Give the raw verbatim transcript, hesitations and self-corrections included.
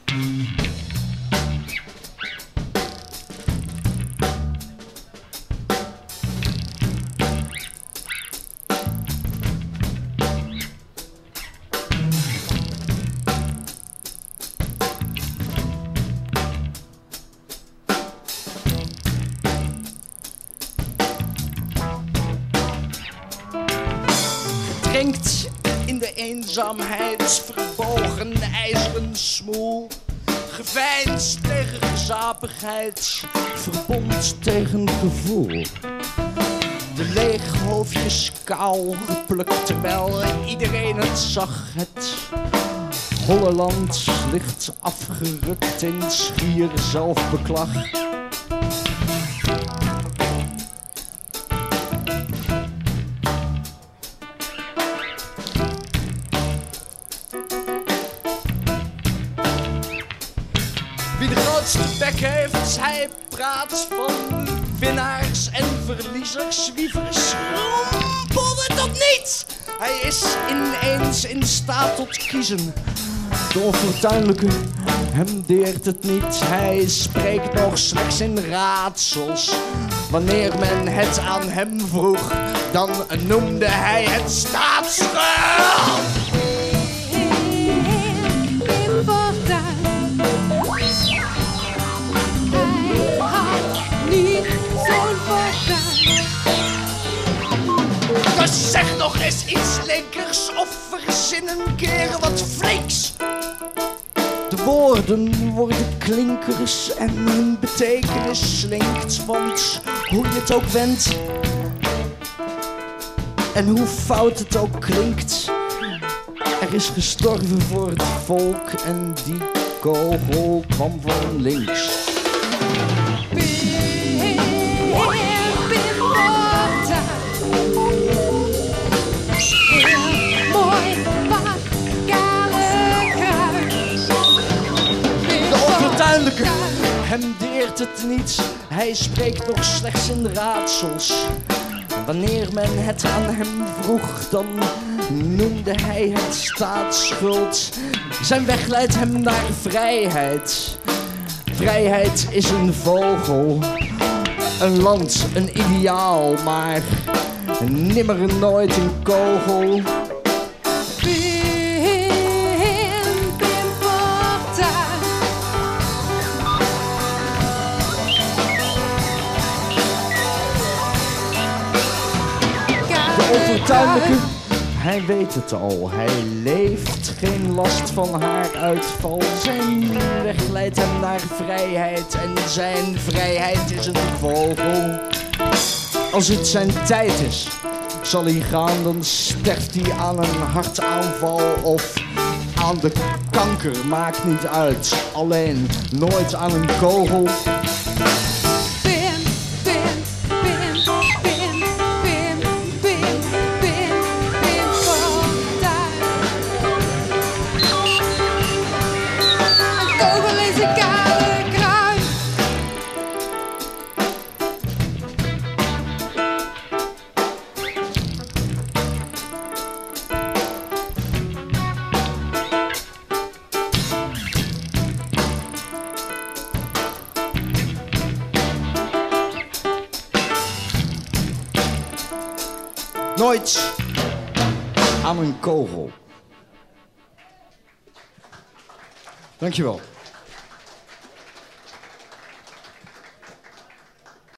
Drinkt in de eenzaamheid, verbogen ijzeren smoel. Geveinsd tegen gezapigheid, verbond tegen gevoel. De leeghoofdjes kaal geplukt, terwijl iedereen het zag. Het holle land ligt afgerukt in schier zelfbeklag. Wie de grootste bek heeft, hij praat van winnaars en verliezers. Wie verschrompelde tot niets. Hij is ineens in staat tot kiezen. De onfortuinlijke, hem deert het niet. Hij spreekt nog slechts in raadsels. Wanneer men het aan hem vroeg, dan noemde hij het staatsschuld. Dus zeg nog eens iets linkers of verzin een keer wat flinks. De woorden worden klinkers en hun betekenis slinkt. Want hoe je het ook wendt en hoe fout het ook klinkt, er is gestorven voor het volk en die kogel kwam van links. Hem deert het niet, hij spreekt nog slechts in raadsels. Wanneer men het aan hem vroeg, dan noemde hij het staatsschuld. Zijn weg leidt hem naar vrijheid. Vrijheid is een vogel, een land, een ideaal, maar nimmer nooit een kogel. Onfortuinlijke, hij weet het al, hij leeft geen last van haar uitval. Zijn weg leidt hem naar vrijheid en zijn vrijheid is een vogel. Als het zijn tijd is, zal hij gaan, dan sterft hij aan een hartaanval of aan de kanker, maakt niet uit. Alleen nooit aan een kogel. Nooit aan een kogel. Dankjewel.